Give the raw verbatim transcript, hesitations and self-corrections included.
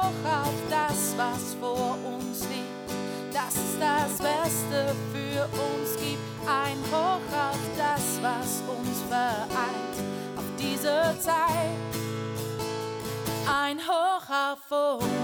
hoch auf das, was vor uns liegt, dass es das Beste für uns gibt. Ein Hoch auf das, was uns vereint, auf diese Zeit. Ein Hoch auf uns.